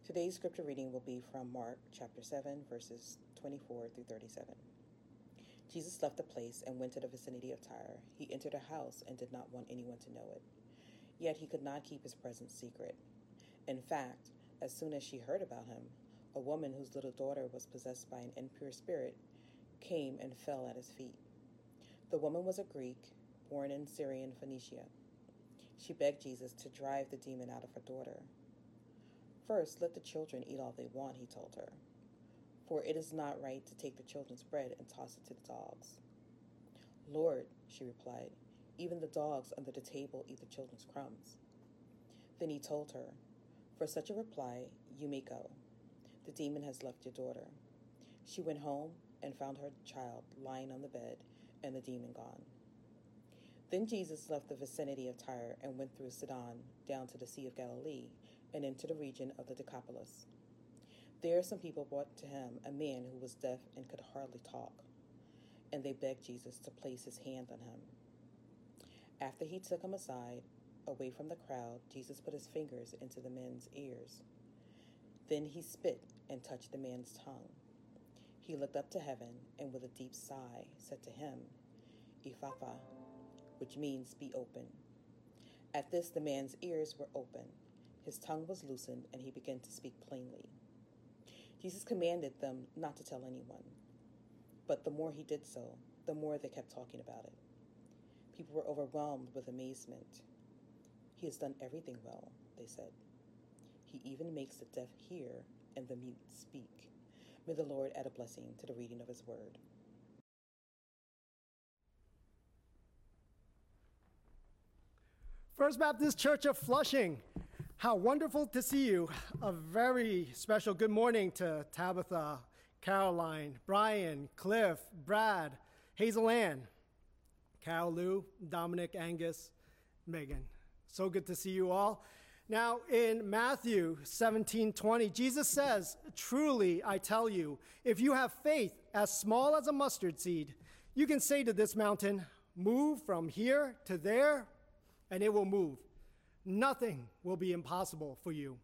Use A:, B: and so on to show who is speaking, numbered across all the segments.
A: Today's scripture reading will be from Mark chapter 7, verses 24 through 37. Jesus left the place and went to the vicinity of Tyre. He entered a house and did not want anyone to know it. Yet he could not keep his presence secret. In fact, as soon as she heard about him, a woman whose little daughter was possessed by an impure spirit came and fell at his feet. The woman was a Greek, born in Syrian Phoenicia. She begged Jesus to drive the demon out of her daughter. "First, let the children eat all they want," he told her, "for it is not right to take the children's bread and toss it to the dogs." "Lord," she replied, "even the dogs under the table eat the children's crumbs." Then he told her, "For such a reply, you may go. The demon has left your daughter." She went home and found her child lying on the bed and the demon gone. Then Jesus left the vicinity of Tyre and went through Sidon down to the Sea of Galilee and into the region of the Decapolis. There some people brought to him a man who was deaf and could hardly talk, and they begged Jesus to place his hand on him. After he took him aside, away from the crowd, Jesus put his fingers into the man's ears. Then he spit and touched the man's tongue. He looked up to heaven and with a deep sigh said to him, "Ephphatha," which means "be open." At this the man's ears were open, his tongue was loosened, and he began to speak plainly. Jesus commanded them not to tell anyone, but the more he did so, the more they kept talking about it. People were overwhelmed with amazement. "He has done everything well," they said. "He even makes the deaf hear and the mute speak." May the Lord add a blessing to the reading of his word.
B: First Baptist Church of Flushing, how wonderful to see you. A very special good morning to Tabitha, Caroline, Brian, Cliff, Brad, Hazel Ann, Carol Lou, Dominic, Angus, Megan. So good to see you all. Now in Matthew 17:20, Jesus says, "Truly I tell you, if you have faith as small as a mustard seed, you can say to this mountain, 'Move from here to there,' and it will move. Nothing will be impossible for you."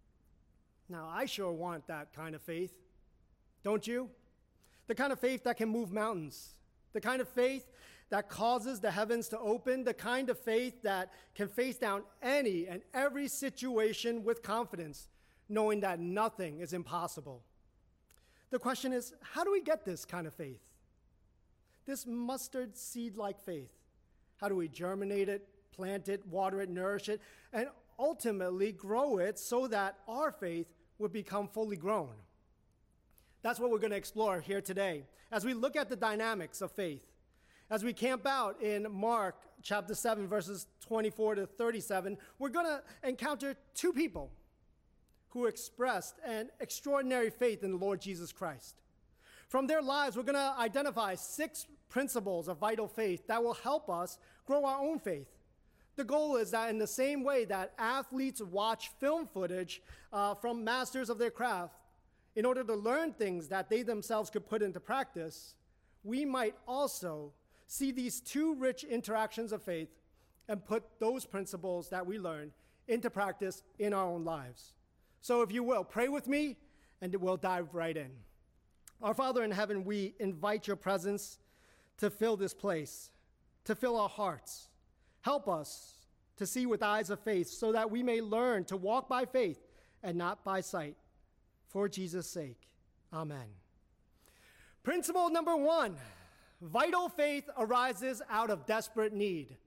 B: Now, I sure want that kind of faith. Don't you? The kind of faith that can move mountains. The kind of faith that causes the heavens to open. The kind of faith that can face down any and every situation with confidence, knowing that nothing is impossible. The question is, how do we get this kind of faith? This mustard seed-like faith. How do we germinate it, plant it, water it, nourish it, and ultimately grow it so that our faith would become fully grown? That's what we're going to explore here today as we look at the dynamics of faith. As we camp out in Mark chapter 7, verses 24 to 37, we're going to encounter two people who expressed an extraordinary faith in the Lord Jesus Christ. From their lives, we're going to identify 6 principles of vital faith that will help us grow our own faith. The goal is that in the same way that athletes watch film footage from masters of their craft in order to learn things that they themselves could put into practice, we might also see these two rich interactions of faith and put those principles that we learn into practice in our own lives. So if you will, pray with me and we'll dive right in. Our Father in heaven, we invite your presence to fill this place, to fill our hearts. Help us to see with eyes of faith so that we may learn to walk by faith and not by sight. For Jesus' sake, amen. Principle number 1, vital faith arises out of desperate need.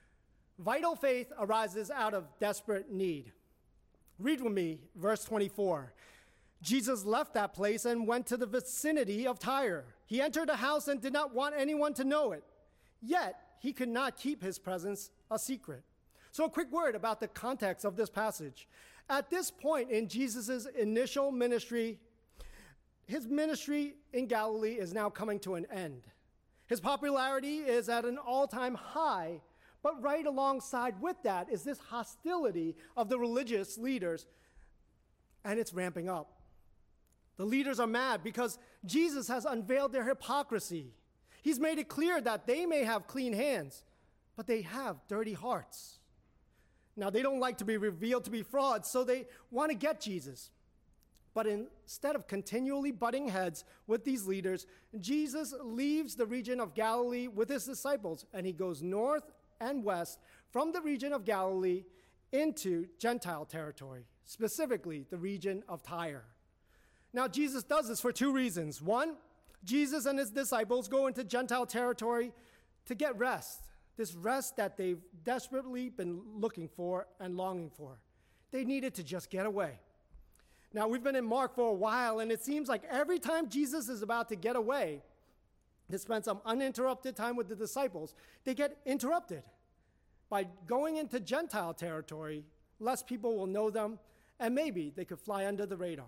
B: Vital faith arises out of desperate need. Read with me, verse 24. Jesus left that place and went to the vicinity of Tyre. He entered a house and did not want anyone to know it. Yet he could not keep his presence a secret. So a quick word about the context of this passage. At this point in Jesus' initial ministry, his ministry in Galilee is now coming to an end. His popularity is at an all-time high, but right alongside with that is this hostility of the religious leaders, and it's ramping up. The leaders are mad because Jesus has unveiled their hypocrisy. He's made it clear that they may have clean hands, but they have dirty hearts. Now, they don't like to be revealed to be frauds, so they want to get Jesus. But instead of continually butting heads with these leaders, Jesus leaves the region of Galilee with his disciples, and he goes north and west from the region of Galilee into Gentile territory, specifically the region of Tyre. Now, Jesus does this for two reasons. One, Jesus and his disciples go into Gentile territory to get rest, this rest that they've desperately been looking for and longing for. They needed to just get away. Now, we've been in Mark for a while, and it seems like every time Jesus is about to get away to spend some uninterrupted time with the disciples, they get interrupted. By going into Gentile territory, less people will know them, and maybe they could fly under the radar.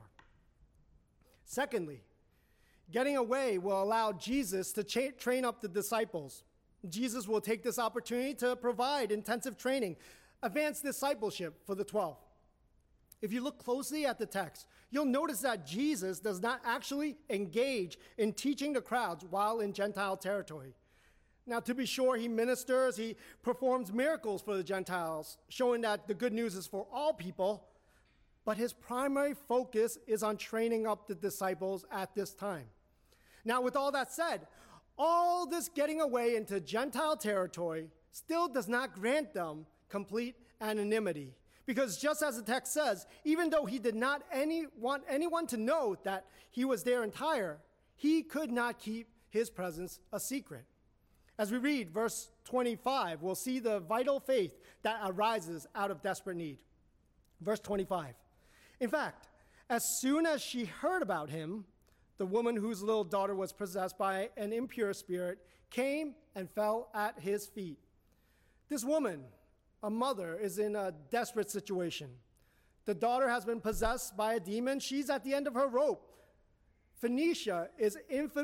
B: Secondly, getting away will allow Jesus to train up the disciples. Jesus will take this opportunity to provide intensive training, advanced discipleship for the 12. If you look closely at the text, you'll notice that Jesus does not actually engage in teaching the crowds while in Gentile territory. Now, to be sure, he ministers, he performs miracles for the Gentiles, showing that the good news is for all people, but his primary focus is on training up the disciples at this time. Now, with all that said, all this getting away into Gentile territory still does not grant them complete anonymity. Because just as the text says, even though he did not want anyone to know that he was there in Tyre, he could not keep his presence a secret. As we read verse 25, we'll see the vital faith that arises out of desperate need. Verse 25. In fact, as soon as she heard about him, the woman whose little daughter was possessed by an impure spirit came and fell at his feet. This woman, a mother, is in a desperate situation. The daughter has been possessed by a demon. She's at the end of her rope. Phoenicia is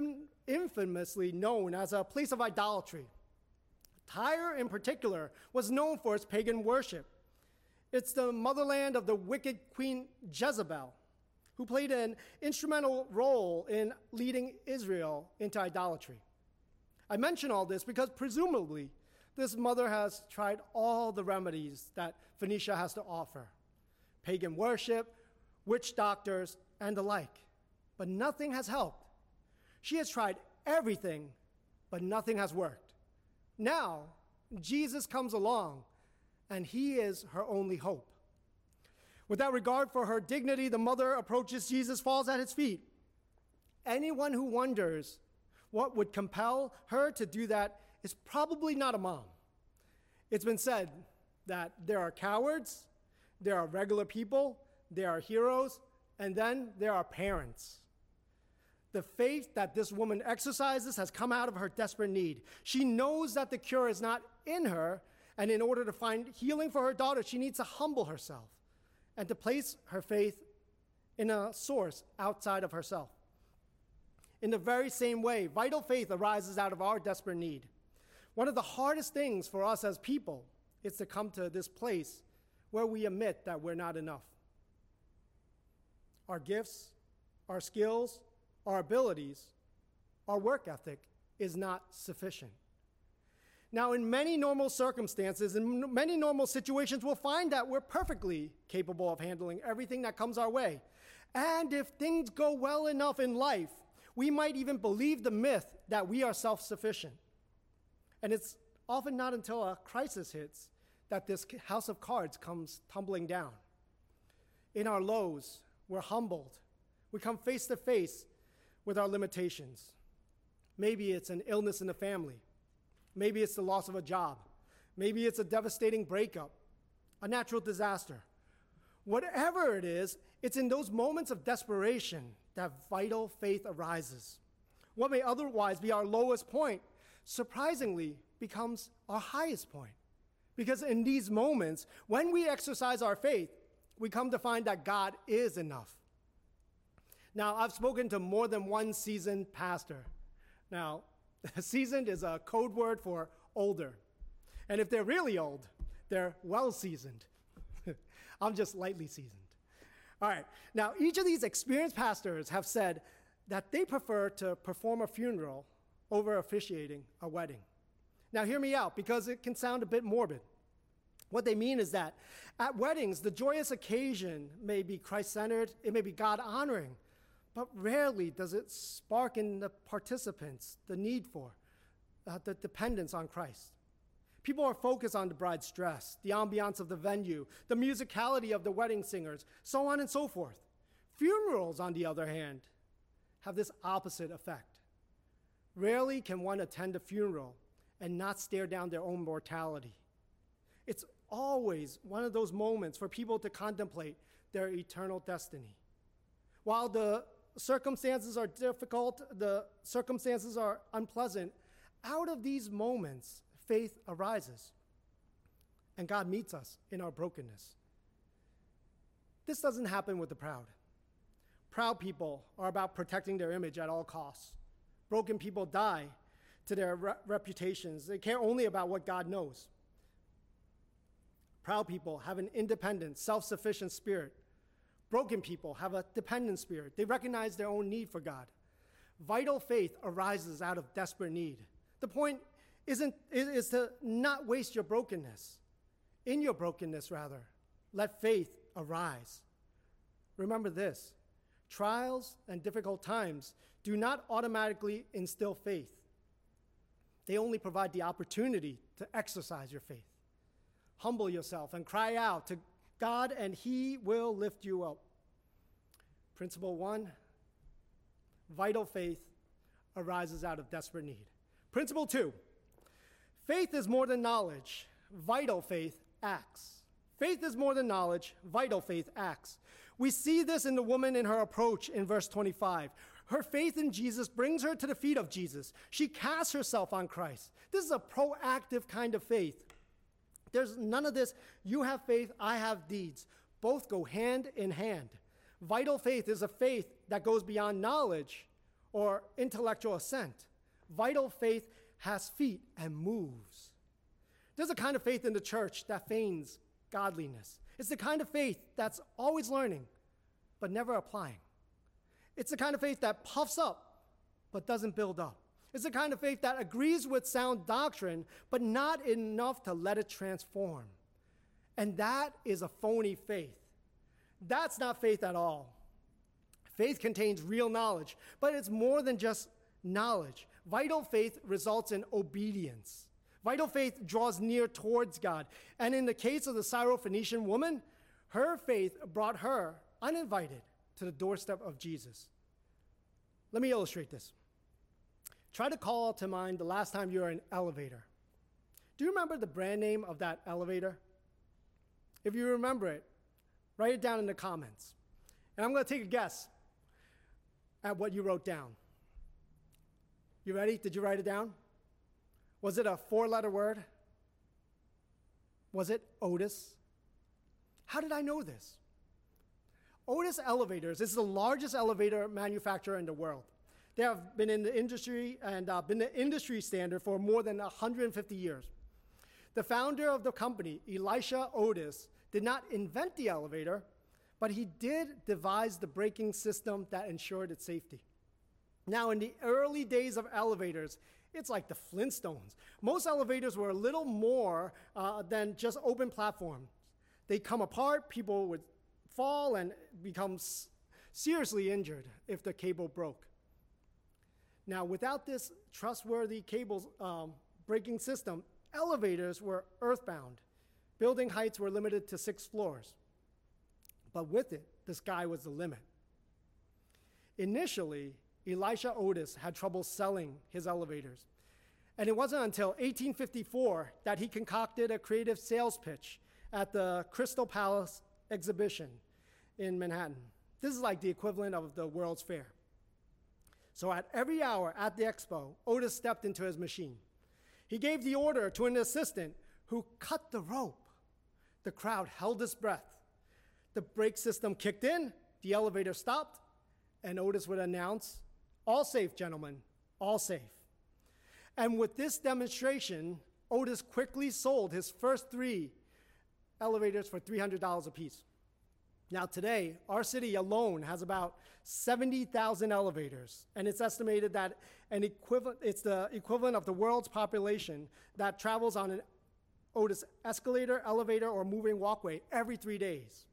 B: infamously known as a place of idolatry. Tyre, in particular, was known for its pagan worship. It's the motherland of the wicked queen Jezebel, who played an instrumental role in leading Israel into idolatry. I mention all this because presumably this mother has tried all the remedies that Phoenicia has to offer: pagan worship, witch doctors, and the like. But nothing has helped. She has tried everything, but nothing has worked. Now, Jesus comes along, and he is her only hope. Without regard for her dignity, the mother approaches Jesus, falls at his feet. Anyone who wonders what would compel her to do that is probably not a mom. It's been said that there are cowards, there are regular people, there are heroes, and then there are parents. The faith that this woman exercises has come out of her desperate need. She knows that the cure is not in her, and in order to find healing for her daughter, she needs to humble herself and to place her faith in a source outside of herself. In the very same way, vital faith arises out of our desperate need. One of the hardest things for us as people is to come to this place where we admit that we're not enough. Our gifts, our skills, our abilities, our work ethic is not sufficient. Now, in many normal circumstances, in many normal situations, we'll find that we're perfectly capable of handling everything that comes our way. And if things go well enough in life, we might even believe the myth that we are self-sufficient. And it's often not until a crisis hits that this house of cards comes tumbling down. In our lows, we're humbled. We come face to face with our limitations. Maybe it's an illness in the family. Maybe it's the loss of a job. Maybe it's a devastating breakup, a natural disaster. Whatever it is, it's in those moments of desperation that vital faith arises. What may otherwise be our lowest point, surprisingly, becomes our highest point. Because in these moments, when we exercise our faith, we come to find that God is enough. Now, I've spoken to more than one seasoned pastor. Now, seasoned is a code word for older. And if they're really old, they're well-seasoned. I'm just lightly seasoned. All right. Now, each of these experienced pastors have said that they prefer to perform a funeral over officiating a wedding. Now, hear me out, because it can sound a bit morbid. What they mean is that at weddings, the joyous occasion may be Christ-centered, it may be God-honoring, but rarely does it spark in the participants the need for, the dependence on Christ. People are focused on the bride's dress, the ambiance of the venue, the musicality of the wedding singers, so on and so forth. Funerals, on the other hand, have this opposite effect. Rarely can one attend a funeral and not stare down their own mortality. It's always one of those moments for people to contemplate their eternal destiny. While the circumstances are difficult, the circumstances are unpleasant, out of these moments, faith arises, and God meets us in our brokenness. This doesn't happen with the proud. Proud people are about protecting their image at all costs. Broken people die to their reputations. They care only about what God knows. Proud people have an independent, self-sufficient spirit. Broken people have a dependent spirit. They recognize their own need for God. Vital faith arises out of desperate need. The point is to not waste your brokenness. In your brokenness, rather, let faith arise. Remember this: trials and difficult times do not automatically instill faith. They only provide the opportunity to exercise your faith. Humble yourself and cry out to God, and He will lift you up. Principle 1, vital faith arises out of desperate need. Principle 2, faith is more than knowledge. Vital faith acts. Faith is more than knowledge. Vital faith acts. We see this in the woman in her approach in verse 25. Her faith in Jesus brings her to the feet of Jesus. She casts herself on Christ. This is a proactive kind of faith. There's none of this, you have faith, I have deeds. Both go hand in hand. Vital faith is a faith that goes beyond knowledge or intellectual assent. Vital faith has feet and moves. There's a kind of faith in the church that feigns godliness. It's the kind of faith that's always learning, but never applying. It's the kind of faith that puffs up, but doesn't build up. It's the kind of faith that agrees with sound doctrine, but not enough to let it transform. And that is a phony faith. That's not faith at all. Faith contains real knowledge, but it's more than just knowledge. Vital faith results in obedience. Vital faith draws near towards God. And in the case of the Syrophoenician woman, her faith brought her, uninvited, to the doorstep of Jesus. Let me illustrate this. Try to call to mind the last time you were in an elevator. Do you remember the brand name of that elevator? If you remember it, write it down in the comments. And I'm going to take a guess at what you wrote down. You ready? Did you write it down? Was it a 4-letter word? Was it Otis? How did I know this? Otis Elevators is the largest elevator manufacturer in the world. They have been in the industry and been the industry standard for more than 150 years. The founder of the company, Elisha Otis, did not invent the elevator, but he did devise the braking system that ensured its safety. Now, in the early days of elevators, it's like the Flintstones. Most elevators were a little more than just open platforms. They come apart, people would fall and become seriously injured if the cable broke. Now, without this trustworthy braking system, elevators were earthbound. Building heights were limited to 6 floors. But with it, the sky was the limit. Initially, Elisha Otis had trouble selling his elevators. And it wasn't until 1854 that he concocted a creative sales pitch at the Crystal Palace exhibition in Manhattan. This is like the equivalent of the World's Fair. So at every hour at the expo, Otis stepped into his machine. He gave the order to an assistant who cut the rope. The crowd held its breath. The brake system kicked in, the elevator stopped, and Otis would announce, "All safe, gentlemen, all safe." And with this demonstration, Otis quickly sold his first 3 elevators for $300 apiece. Now today, our city alone has about 70,000 elevators, and it's estimated that it's the equivalent of the world's population that travels on an Otis escalator, elevator, or moving walkway every 3 days.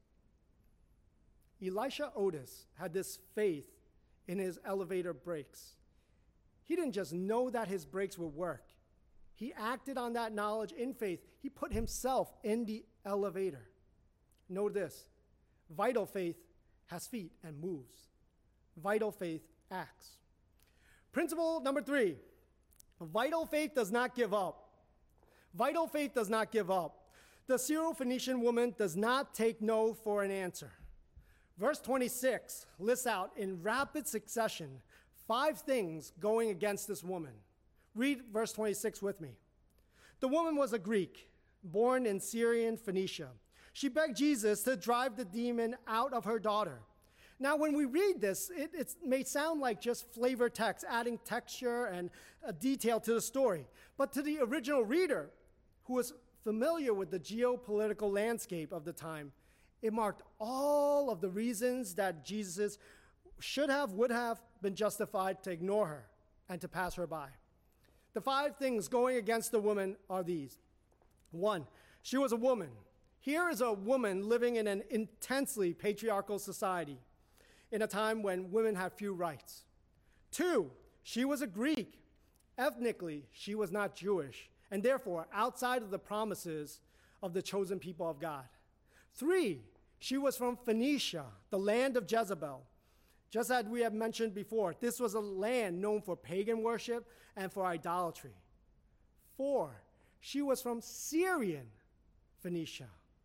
B: Elisha Otis had this faith in his elevator brakes. He didn't just know that his brakes would work. He acted on that knowledge in faith. He put himself in the elevator. Know this, vital faith has feet and moves. Vital faith acts. Principle number 3, vital faith does not give up. Vital faith does not give up. The Syrophoenician woman does not take no for an answer. Verse 26 lists out in rapid succession 5 things going against this woman. Read verse 26 with me. The woman was a Greek, born in Syrian Phoenicia. She begged Jesus to drive the demon out of her daughter. Now, when we read this, it may sound like just flavor text, adding texture and detail to the story. But to the original reader, who was familiar with the geopolitical landscape of the time, it marked all of the reasons that Jesus would have been justified to ignore her and to pass her by. The 5 things going against the woman are these. 1, she was a woman. Here is a woman living in an intensely patriarchal society in a time when women had few rights. 2, she was a Greek. Ethnically, she was not Jewish, and therefore outside of the promises of the chosen people of God. 3, she was from Phoenicia, the land of Jezebel. Just as we have mentioned before, this was a land known for pagan worship and for idolatry. 4, she was from Syrian Phoenicia.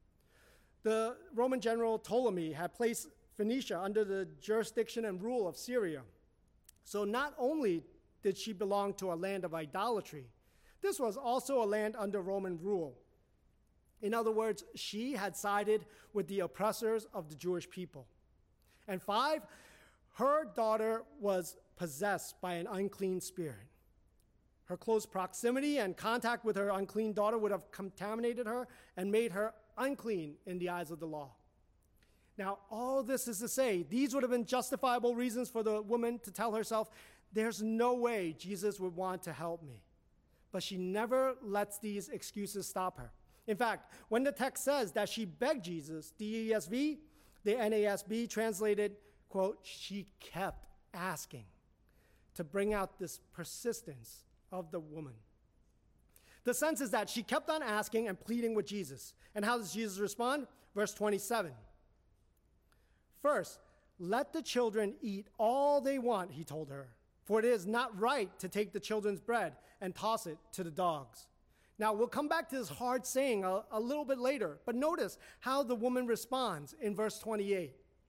B: The Roman general Ptolemy had placed Phoenicia under the jurisdiction and rule of Syria. So not only did she belong to a land of idolatry, this was also a land under Roman rule. In other words, she had sided with the oppressors of the Jewish people. And 5, her daughter was possessed by an unclean spirit. Her close proximity and contact with her unclean daughter would have contaminated her and made her unclean in the eyes of the law. Now, all this is to say, these would have been justifiable reasons for the woman to tell herself, there's no way Jesus would want to help me. But she never lets these excuses stop her. In fact, when the text says that she begged Jesus, the ESV, the NASB translated, quote, she kept asking, to bring out this persistence of the woman. The sense is that she kept on asking and pleading with Jesus. And how does Jesus respond? Verse 27. First, let the children eat all they want, he told her, for it is not right to take the children's bread and toss it to the dogs. Now, we'll come back to this hard saying a little bit later, but notice how the woman responds in verse 28.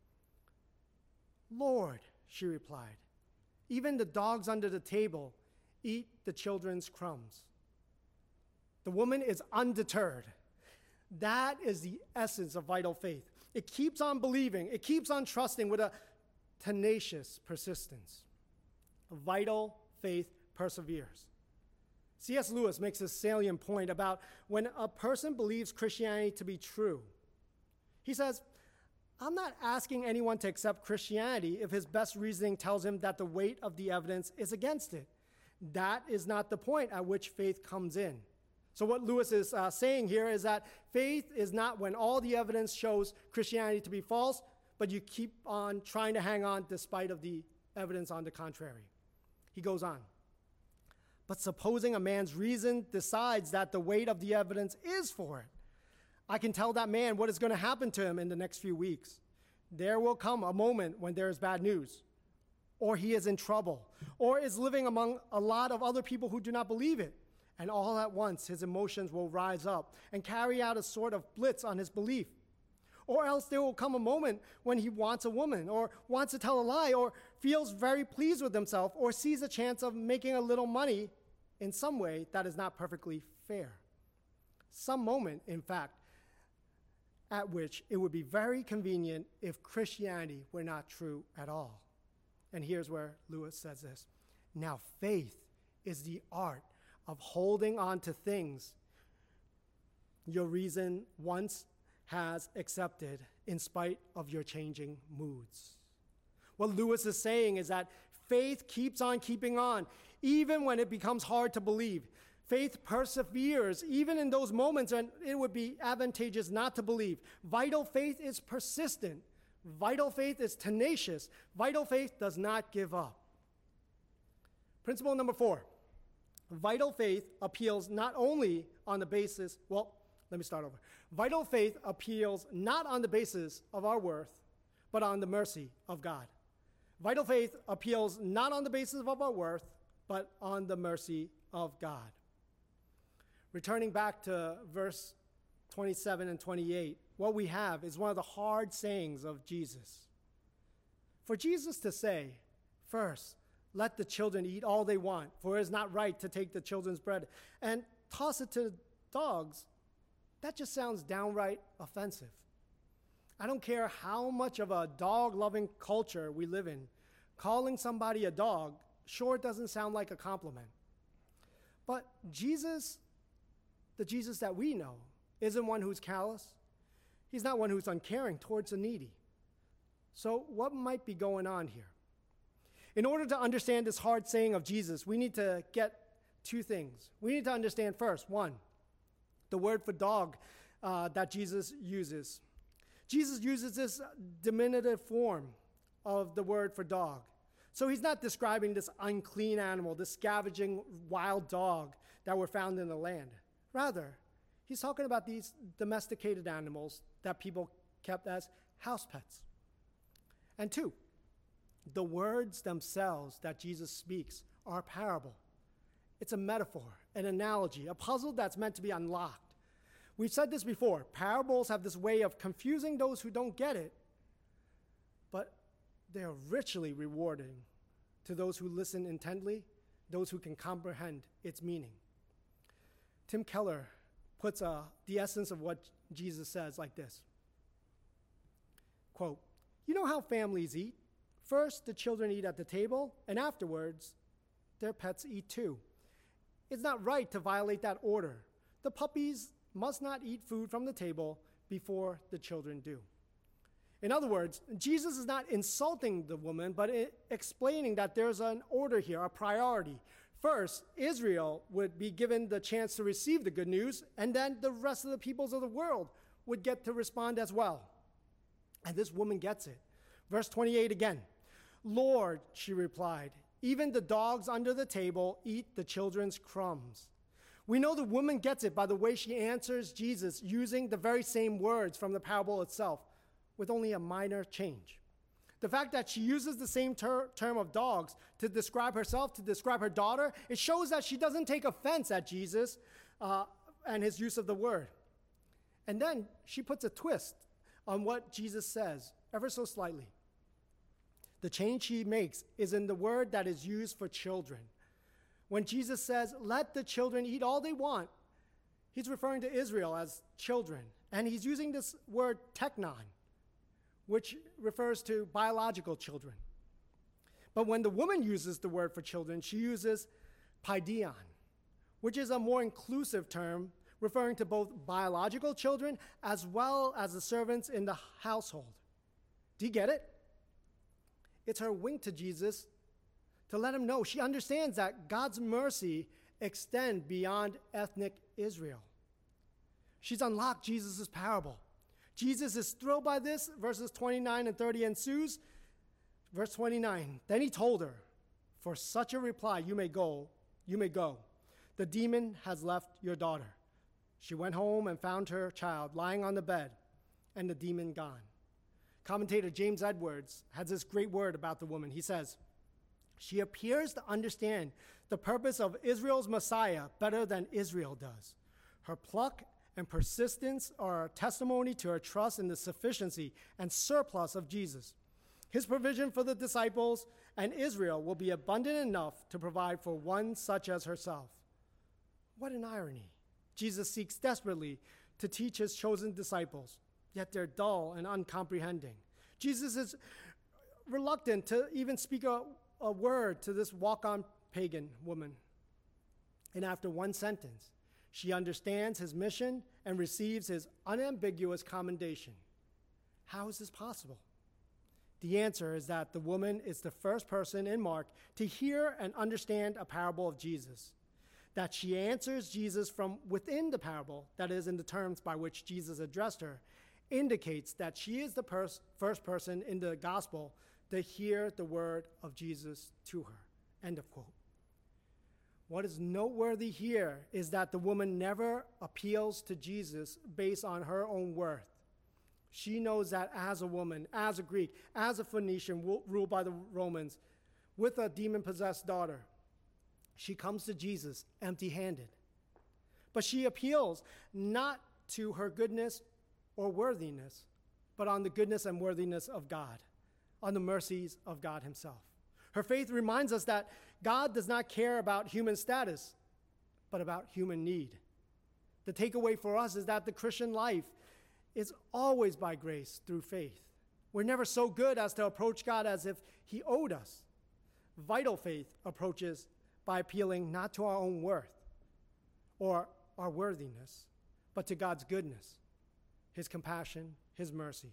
B: Lord, she replied, even the dogs under the table eat the children's crumbs. The woman is undeterred. That is the essence of vital faith. It keeps on believing. It keeps on trusting with a tenacious persistence. Vital faith perseveres. C.S. Lewis makes a salient point about when a person believes Christianity to be true. He says, I'm not asking anyone to accept Christianity if his best reasoning tells him that the weight of the evidence is against it. That is not the point at which faith comes in. So what Lewis is saying here is that faith is not when all the evidence shows Christianity to be false, but you keep on trying to hang on despite of the evidence on the contrary. He goes on. But supposing a man's reason decides that the weight of the evidence is for it, I can tell that man what is going to happen to him in the next few weeks. There will come a moment when there is bad news, or he is in trouble, or is living among a lot of other people who do not believe it. And all at once, his emotions will rise up and carry out a sort of blitz on his belief. Or else there will come a moment when he wants a woman, or wants to tell a lie, or feels very pleased with himself, or sees a chance of making a little money in some way that is not perfectly fair. Some moment, in fact, at which it would be very convenient if Christianity were not true at all. And here's where Lewis says this. Now, faith is the art of holding on to things your reason once has accepted in spite of your changing moods. What Lewis is saying is that faith keeps on keeping on, even when it becomes hard to believe. Faith perseveres even in those moments when it would be advantageous not to believe. Vital faith is persistent. Vital faith is tenacious. Vital faith does not give up. Principle number 4. Vital faith appeals not only on the basis, let me start over. Vital faith appeals not on the basis of our worth, but on the mercy of God. Vital faith appeals not on the basis of our worth, but on the mercy of God. Returning back to verse 27 and 28, what we have is one of the hard sayings of Jesus. For Jesus to say, first, let the children eat all they want, for it is not right to take the children's bread and toss it to dogs, that just sounds downright offensive. I don't care how much of a dog-loving culture we live in, calling somebody a dog sure doesn't sound like a compliment. But Jesus, the Jesus that we know, isn't one who's callous. He's not one who's uncaring towards the needy. So what might be going on here? In order to understand this hard saying of Jesus, we need to get two things. We need to understand first, one, the word for dog that Jesus uses. Jesus uses this diminutive form of the word for dog. So he's not describing this unclean animal, this scavenging wild dog that were found in the land. Rather, he's talking about these domesticated animals that people kept as house pets. And two, the words themselves that Jesus speaks are a parable. It's a metaphor, an analogy, a puzzle that's meant to be unlocked. We've said this before. Parables have this way of confusing those who don't get it, but they're richly rewarding to those who listen intently, those who can comprehend its meaning. Tim Keller puts the essence of what Jesus says like this. Quote, "You know how families eat? First, the children eat at the table, and afterwards, their pets eat too. It's not right to violate that order. The puppies must not eat food from the table before the children do." In other words, Jesus is not insulting the woman, but explaining that there's an order here, a priority. First, Israel would be given the chance to receive the good news, and then the rest of the peoples of the world would get to respond as well. And this woman gets it. Verse 28 again. "Lord," she replied, "even the dogs under the table eat the children's crumbs." We know the woman gets it by the way she answers Jesus using the very same words from the parable itself, with only a minor change. The fact that she uses the same term of dogs to describe herself, to describe her daughter, it shows that she doesn't take offense at Jesus and his use of the word. And then she puts a twist on what Jesus says, ever so slightly. The change she makes is in the word that is used for children. When Jesus says, "Let the children eat all they want," he's referring to Israel as children. And he's using this word teknon, which refers to biological children. But when the woman uses the word for children, she uses paideon, which is a more inclusive term referring to both biological children as well as the servants in the household. Do you get it? It's her wink to Jesus to let him know she understands that God's mercy extends beyond ethnic Israel. She's unlocked Jesus' parable. Jesus is thrilled by this. Verses 29 and 30 ensues. Verse 29, "Then he told her, 'For such a reply you may go. The demon has left your daughter.' She went home and found her child lying on the bed and the demon gone." Commentator James Edwards has this great word about the woman. He says, "She appears to understand the purpose of Israel's Messiah better than Israel does. Her pluck and persistence are a testimony to her trust in the sufficiency and surplus of Jesus. His provision for the disciples and Israel will be abundant enough to provide for one such as herself." What an irony. Jesus seeks desperately to teach his chosen disciples, yet they're dull and uncomprehending. Jesus is reluctant to even speak a word to this walk-on pagan woman. And after one sentence, she understands his mission and receives his unambiguous commendation. How is this possible? The answer is that the woman is the first person in Mark to hear and understand a parable of Jesus. That she answers Jesus from within the parable, that is, in the terms by which Jesus addressed her, indicates that she is the first person in the gospel to hear the word of Jesus to her. End of quote. What is noteworthy here is that the woman never appeals to Jesus based on her own worth. She knows that as a woman, as a Greek, as a Phoenician ruled by the Romans, with a demon-possessed daughter, she comes to Jesus empty-handed. But she appeals not to her goodness or worthiness, but on the goodness and worthiness of God, on the mercies of God himself. Her faith reminds us that God does not care about human status, but about human need. The takeaway for us is that the Christian life is always by grace through faith. We're never so good as to approach God as if he owed us. Vital faith approaches by appealing not to our own worth or our worthiness, but to God's goodness, his compassion, his mercies.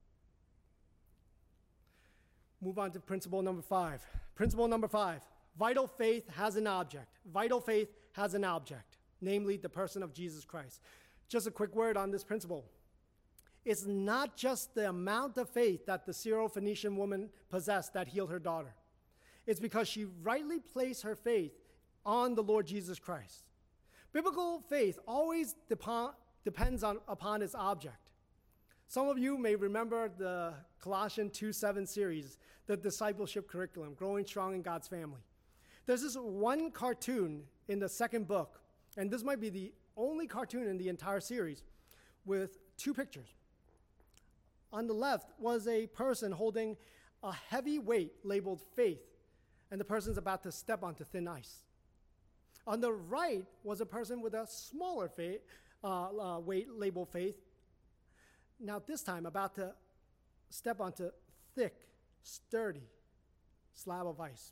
B: Move on to principle number 5. Principle number 5, vital faith has an object. Vital faith has an object, namely the person of Jesus Christ. Just a quick word on this principle. It's not just the amount of faith that the Syrophoenician woman possessed that healed her daughter. It's because she rightly placed her faith on the Lord Jesus Christ. Biblical faith always depends upon its object. Some of you may remember the Colossians 2:7 series, the discipleship curriculum, Growing Strong in God's Family. There's this one cartoon in the second book, and this might be the only cartoon in the entire series, with two pictures. On the left was a person holding a heavy weight labeled faith, and the person's about to step onto thin ice. On the right was a person with a smaller weight labeled faith, now this time about to step onto thick, sturdy slab of ice.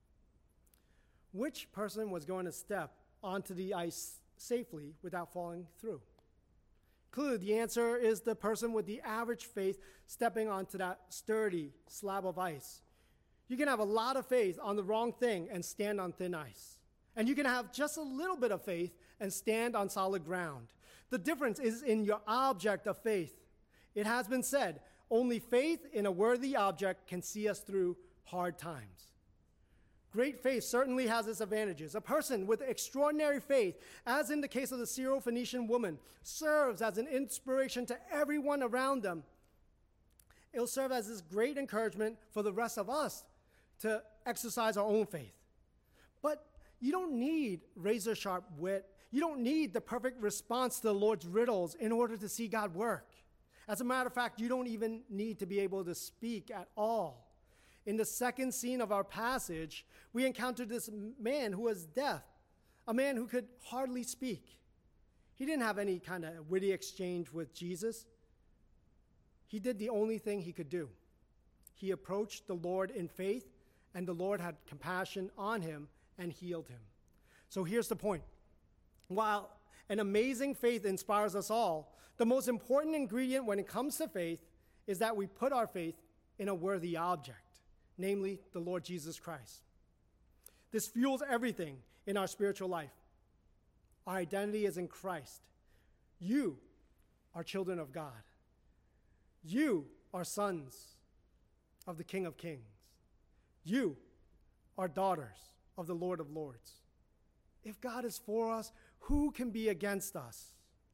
B: Which person was going to step onto the ice safely without falling through? Clearly, the answer is the person with the average faith stepping onto that sturdy slab of ice. You can have a lot of faith on the wrong thing and stand on thin ice. And you can have just a little bit of faith and stand on solid ground. The difference is in your object of faith. It has been said, only faith in a worthy object can see us through hard times. Great faith certainly has its advantages. A person with extraordinary faith, as in the case of the Syrophoenician woman, serves as an inspiration to everyone around them. It will serve as this great encouragement for the rest of us to exercise our own faith. But you don't need razor-sharp wit. You don't need the perfect response to the Lord's riddles in order to see God work. As a matter of fact, you don't even need to be able to speak at all. In the second scene of our passage, we encountered this man who was deaf, a man who could hardly speak. He didn't have any kind of witty exchange with Jesus. He did the only thing he could do. He approached the Lord in faith, and the Lord had compassion on him and healed him. So here's the point. While an amazing faith inspires us all, the most important ingredient when it comes to faith is that we put our faith in a worthy object, namely the Lord Jesus Christ. This fuels everything in our spiritual life. Our identity is in Christ. You are children of God. You are sons of the King of Kings. You are daughters of the Lord of Lords. If God is for us, who can be against us?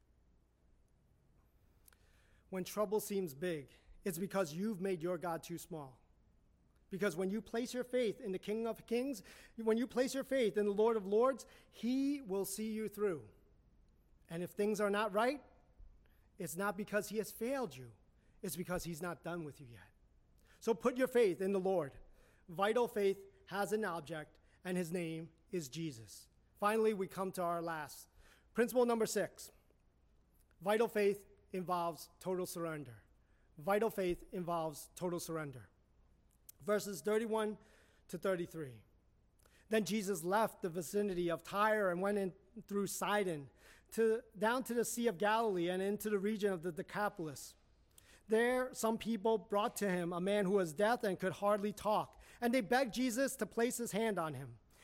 B: When trouble seems big, it's because you've made your God too small. Because when you place your faith in the King of Kings, when you place your faith in the Lord of Lords, he will see you through. And if things are not right, it's not because he has failed you. It's because he's not done with you yet. So put your faith in the Lord. Vital faith has an object, and his name is Jesus. Finally, we come to our last. Principle number 6. Vital faith involves total surrender. Vital faith involves total surrender. Verses 31 to 33. Then Jesus left the vicinity of Tyre and went in through Sidon down to the Sea of Galilee and into the region of the Decapolis. There, some people brought to him a man who was deaf and could hardly talk, and they begged Jesus to place his hand on him.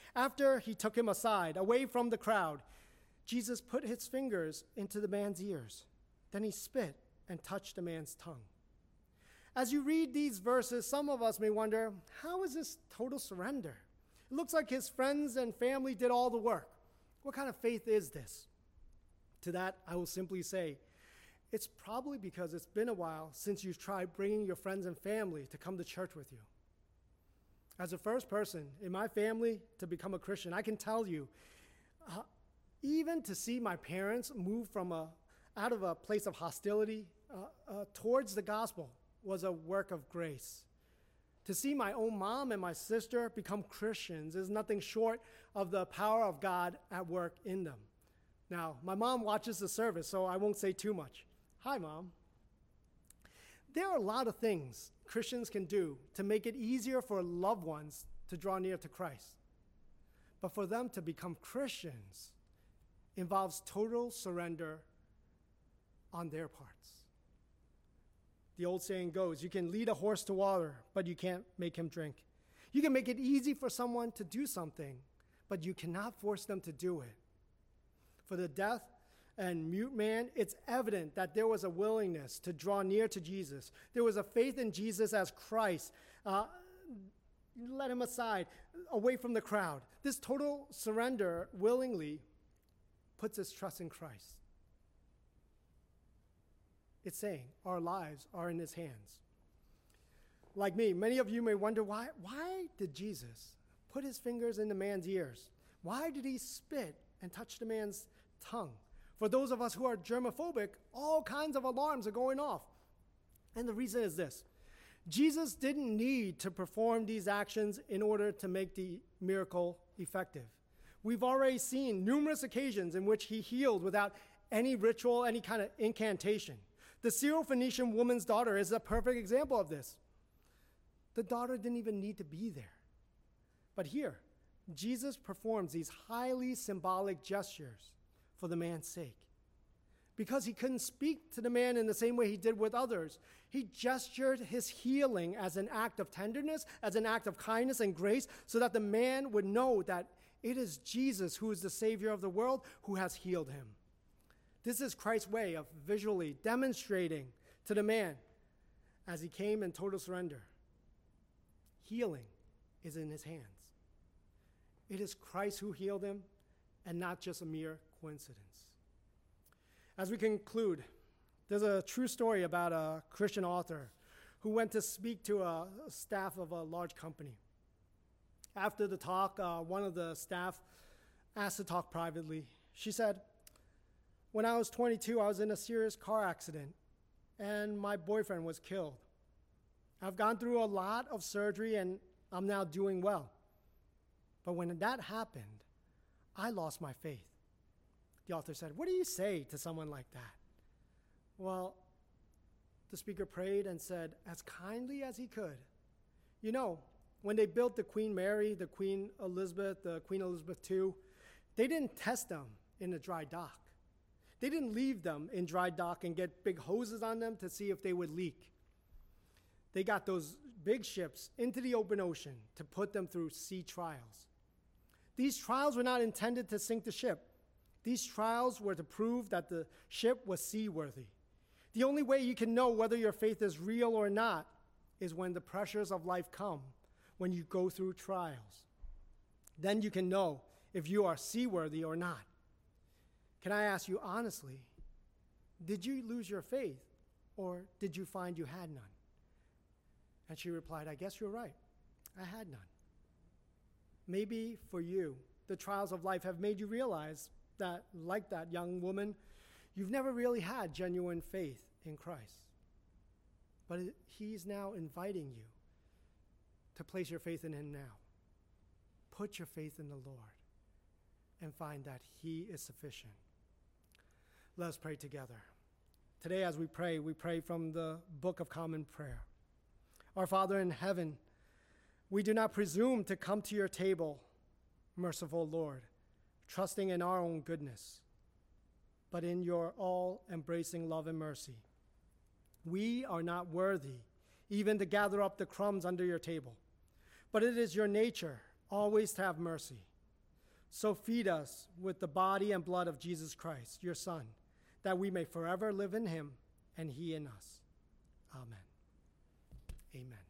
B: After he took him aside, away from the crowd, Jesus put his fingers into the man's ears. Then he spit and touched the man's tongue. As you read these verses, some of us may wonder, how is this total surrender? It looks like his friends and family did all the work. What kind of faith is this? To that, I will simply say, it's probably because it's been a while since you've tried bringing your friends and family to come to church with you. As the first person in my family to become a Christian, I can tell you, even to see my parents move from out of a place of hostility towards the gospel was a work of grace. To see my own mom and my sister become Christians is nothing short of the power of God at work in them. Now, my mom watches the service, so I won't say too much. Hi, Mom. There are a lot of things Christians can do to make it easier for loved ones to draw near to Christ. But for them to become Christians involves total surrender on their parts. The old saying goes, you can lead a horse to water, but you can't make him drink. You can make it easy for someone to do something, but you cannot force them to do it. For the deaf and mute man, it's evident that there was a willingness to draw near to Jesus. There was a faith in Jesus as Christ. Let him aside, away from the crowd. This total surrender willingly puts his trust in Christ. It's saying our lives are in his hands. Like me, many of you may wonder, why did Jesus put his fingers in the man's ears? Why did he spit and touch the man's tongue? For those of us who are germophobic, all kinds of alarms are going off. And the reason is this. Jesus didn't need to perform these actions in order to make the miracle effective. We've already seen numerous occasions in which he healed without any ritual, any kind of incantation. The Syrophoenician woman's daughter is a perfect example of this. The daughter didn't even need to be there. But here, Jesus performs these highly symbolic gestures for the man's sake. Because he couldn't speak to the man in the same way he did with others, he gestured his healing as an act of tenderness, as an act of kindness and grace, so that the man would know that it is Jesus who is the Savior of the world who has healed him. This is Christ's way of visually demonstrating to the man as he came in total surrender. Healing is in his hands. It is Christ who healed him and not just a mere coincidence. As we conclude, there's a true story about a Christian author who went to speak to a staff of a large company. After the talk, one of the staff asked to talk privately. She said, "When I was 22, I was in a serious car accident, and my boyfriend was killed. I've gone through a lot of surgery, and I'm now doing well. But when that happened, I lost my faith." The author said, "What do you say to someone like that?" Well, the speaker prayed and said, as kindly as he could, "You know, when they built the Queen Mary, the Queen Elizabeth II, they didn't test them in a dry dock. They didn't leave them in dry dock and get big hoses on them to see if they would leak. They got those big ships into the open ocean to put them through sea trials. These trials were not intended to sink the ship. These trials were to prove that the ship was seaworthy. The only way you can know whether your faith is real or not is when the pressures of life come, when you go through trials. Then you can know if you are seaworthy or not. Can I ask you honestly, did you lose your faith, or did you find you had none?" And she replied, "I guess you're right. I had none." Maybe for you, the trials of life have made you realize that, like that young woman, you've never really had genuine faith in Christ. But he's now inviting you to place your faith in him now. Put your faith in the Lord and find that he is sufficient. Let us pray together. Today as we pray from the Book of Common Prayer. Our Father in heaven, we do not presume to come to your table, merciful Lord, trusting in our own goodness, but in your all-embracing love and mercy. We are not worthy even to gather up the crumbs under your table, but it is your nature always to have mercy. So feed us with the body and blood of Jesus Christ, your Son, that we may forever live in him and he in us. Amen. Amen.